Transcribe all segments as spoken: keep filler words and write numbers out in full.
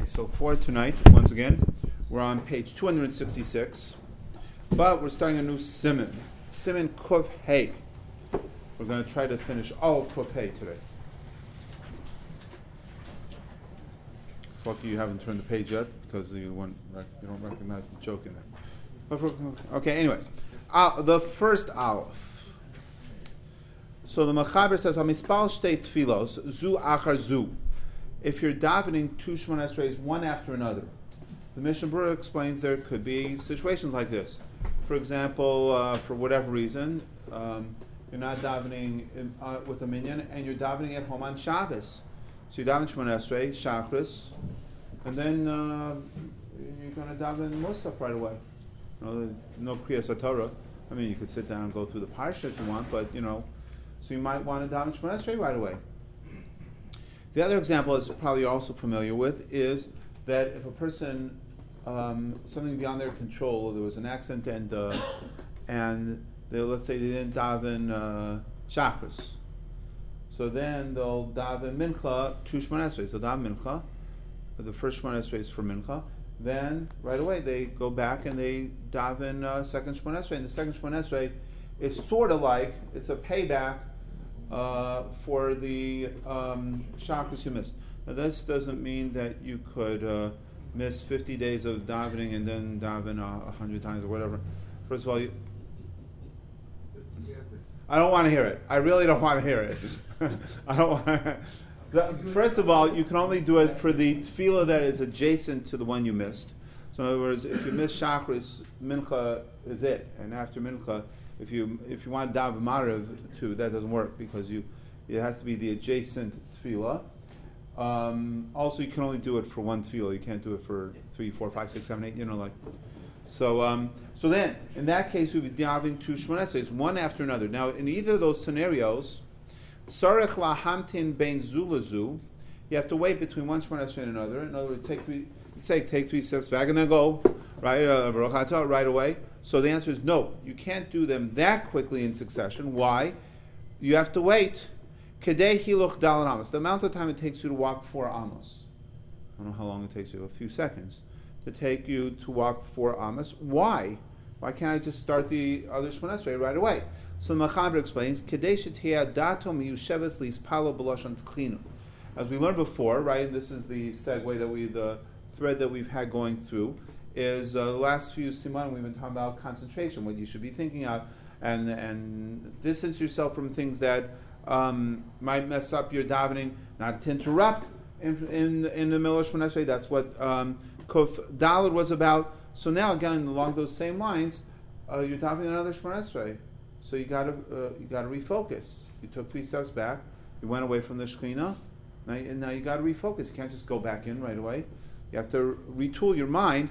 so for tonight, once again, we're on page two hundred sixty-six, but we're starting a new siman, siman kuf hey. We're going to try to finish all of kuf hey today. It's lucky you haven't turned the page yet because you, won't rec- you don't recognize the joke in there. But for, okay, anyways, uh, the first aleph. So the Mechaber says, "Hamispal shtei tfilos zu achar zu." If you're davening two Shemona Esreis one after another, the Mishnah Berurah explains there could be situations like this. For example, uh, for whatever reason, um, you're not davening in, uh, with a minyan, and you're davening at home on Shabbos. So you daven Shemona Esrei, Shachris, and then uh, you're going to daven Musaf right away. No, no Kriyas HaTorah. I mean, you could sit down and go through the Parsha if you want, but you know, so you might want to daven Shemona Esrei right away. The other example, is probably you're also familiar with, is that if a person, um, something beyond their control, there was an accident and uh, and they, let's say they didn't daven uh, Shachris, so then they'll daven Mincha two Shemona Esrei. So daven Mincha, the first Shemona Esrei is for Mincha. Then right away they go back and they daven uh, second Shemona Esrei, and the second Shemona Esrei is sort of like it's a payback uh, for the um, Shachris you missed. Now this doesn't mean that you could uh, miss fifty days of davening and then daven a uh, hundred times or whatever. First of all, you, I don't want to hear it. I really don't want to hear it. I don't want. The, first of all, you can only do it for the tefillah that is adjacent to the one you missed. So in other words, if you miss Shachris, Mincha is it, and after Mincha, if you if you want daven Maariv too, that doesn't work because you it has to be the adjacent tefillah. Um, also, you can only do it for one tefillah. You can't do it for three, four, five, six, seven, eight. You know, like so. Um, so then, in that case, we would be davening two Shemona Esreis, one after another. Now, in either of those scenarios, Tzarech lahamtin bein zu lezu, you have to wait between one Shemona Esrei and another. In other words, take three, say, take three steps back and then go right, uh, Baruch Atah, right away. So the answer is no. You can't do them that quickly in succession. Why? You have to wait. Kedei hiluch dalan amos. The amount of time it takes you to walk four amos. I don't know how long it takes you. A few seconds to take you to walk four amos. Why? Why can't I just start the other Shemona Esrei right away? So the Mechaber explains, Kedei shetiyeh dato miyusheves lispalo b'lashon tchinu. As we learned before, right? This is the segue that we, the thread that we've had going through, is uh, the last few siman we've been talking about concentration, what you should be thinking of, and and distance yourself from things that um, might mess up your davening, not to interrupt in in, in the middle of Shemona Esrei. That's what um, Kuf Daled was about. So now again, along those same lines, uh, you're davening another Shemona Esrei. So you gotta uh, you gotta refocus. You took three steps back. You went away from the Shekhinah. Now, and now you gotta refocus. You can't just go back in right away. You have to retool your mind.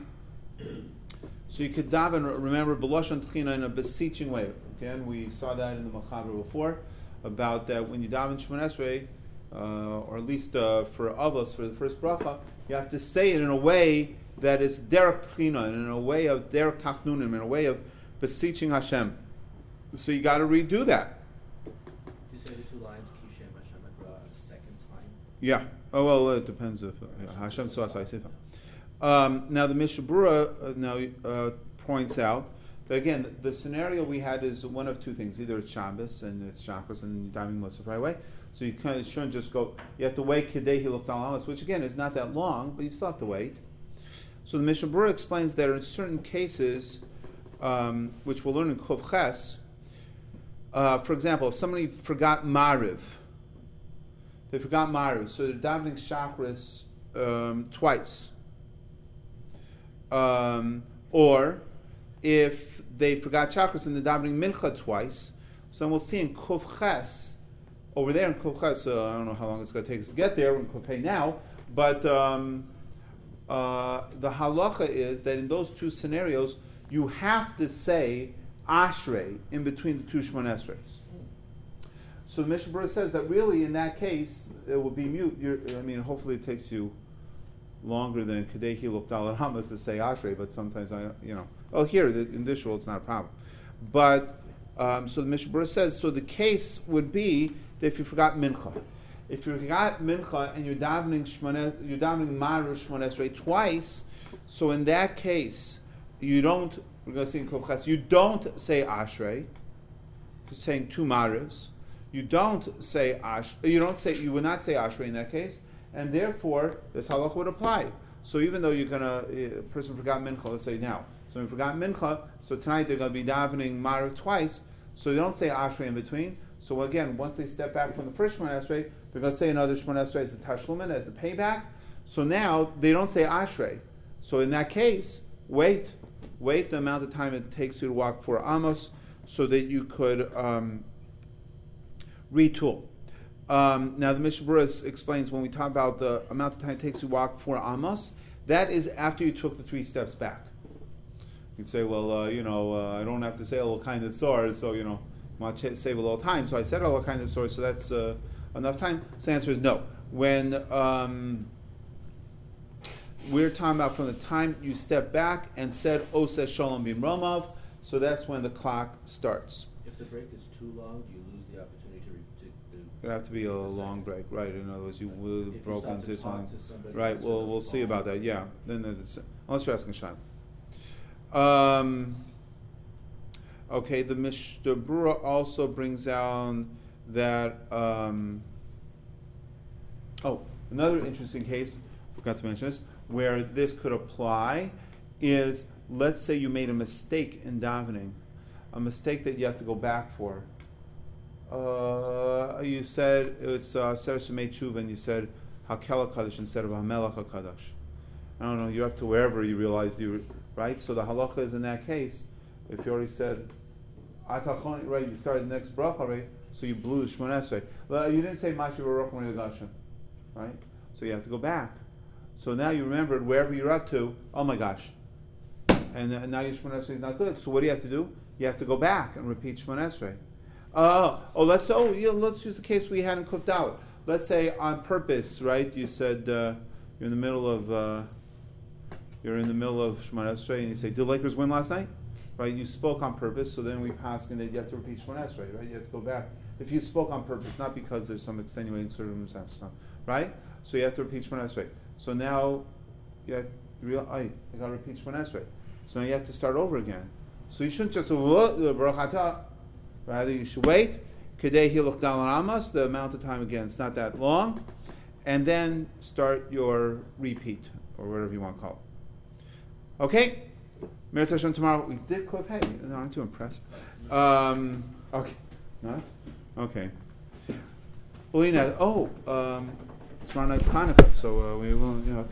So you could daven, remember, b'lashon tchina in a beseeching way. Again, we saw that in the Mechaber before, about that when you daven Shemona Esrei, uh, or at least uh, for Avos, for the first bracha, you have to say it in a way that is derek tchina, and in a way of derek tachnunim, in a way of beseeching Hashem. So you got to redo that. Do you say the two lines, Kishem Hashem Ekra, a second time? Yeah. Oh, well, it depends if uh, yeah, Hashem Suasai Sifa. Um, now the Mishnah Berurah uh, now uh, points out that again the, the scenario we had is one of two things: either it's Shabbos and it's Shabbos and diving Musaf right away. So you kind of shouldn't just go. You have to wait Kedei Hiluk Dalamas, which again is not that long, but you still have to wait. So the Mishnah Berurah explains that in certain cases, um, which we'll learn in Kuf Ches, uh, for example, if somebody forgot Maariv, they forgot Maariv, so they're davening Shachris um, twice. Um, or if they forgot Shachris and they're davening Mincha twice, so then we'll see in Kuf Ches, over there in Kuf Ches, uh, I don't know how long it's going to take us to get there, we're in Kuf Hey now, but um, uh, the halacha is that in those two scenarios, you have to say Ashrei in between the two Shemona Esreis. So the Mishnah Berurah says that really in that case, it will be mute. You're, I mean, hopefully it takes you longer than Kedei Hiluk Daled Hamas to say Ashrei, but sometimes I, you know, well, here in this rule it's not a problem. But um, so the Mishnah Berurah says, so the case would be that if you forgot Mincha, if you got mincha and you're davening shmones, you're davening maruv shmones esrei twice, so in that case, you don't. We're going to see in Kovchas. You don't say ashrei. You're saying two maruvs. You don't say ash. You don't say. You would not say ashrei in that case, and therefore this halach would apply. So even though you're gonna, a person forgot mincha. Let's say now. So we forgot mincha. So tonight they're going to be davening maruv twice. So they don't say ashrei in between. So again, once they step back from the first shmon esrei, they're going to say another shmon esrei as the tashlumin, as the payback. So now they don't say ashrei. So in that case, wait, wait the amount of time it takes you to walk four amos, so that you could um, retool. Um, now the Mishnah Berurah explains when we talk about the amount of time it takes you to walk four amos, that is after you took the three steps back. You'd say, well, uh, you know, uh, I don't have to say all kind of sword, so you know, I want to save a little time. So I said all kind of sword, so that's uh, enough time. So the answer is no. When um, we're talking about from the time you step back and said Oseh Shalom Bimromav, so that's when the clock starts. If the break is too long, do you lose the opportunity to, re- to do? It'd have to be a long break, right? In other words, you will If broke you stop into to talk something, to somebody right? that's We'll on the we'll see phone. about that. Yeah. Then it's, unless you're asking Shai. Um. Okay. The Mishnah Berurah also brings down that. Um, oh, another interesting case. Forgot to mention this. Where this could apply is, let's say you made a mistake in davening, a mistake that you have to go back for. Uh, you said it's Seres Mei Tshuva, and you said Hakel HaKadosh instead of Hamelech HaKadosh. I don't know. You're up to wherever you realized you right. So the halacha is in that case, if you already said Atachon, right? You started the next bracha, right? So you blew the Shmon Esrei. Well, you didn't say Mashi Baruch Hashem, right? So you have to go back. So now you remembered wherever you're up to, oh my gosh. And, uh, now your Shemon Esrei is not good. So what do you have to do? You have to go back and repeat Shemon Esrei. Uh, oh, let's oh yeah, let's use the case we had in Kuf Dalet. Let's say on purpose, right? You said uh, you're in the middle of uh, you're in the middle of Shemon Esrei, and you say, "Did the Lakers win last night?" Right? You spoke on purpose, so then we pass and that you have to repeat Shemon Esrei, right? You have to go back. If you spoke on purpose, not because there's some extenuating circumstance, right? So you have to repeat Shemon Esrei. So now, you have to real, I, I got to repeat Shemon Esrei. So now you have to start over again. So you shouldn't just Baruch Atah. Rather, you should wait. Kedei Hiluk Dalan Amos, the amount of time again, it's not that long, and then start your repeat or whatever you want to call it. Okay, Meretz Hashem tomorrow. We did Kuf Hey. Aren't too impressed. Um, okay, not okay. Well, you know, oh, um, tomorrow night's Hanukkah, so uh, we will. You know,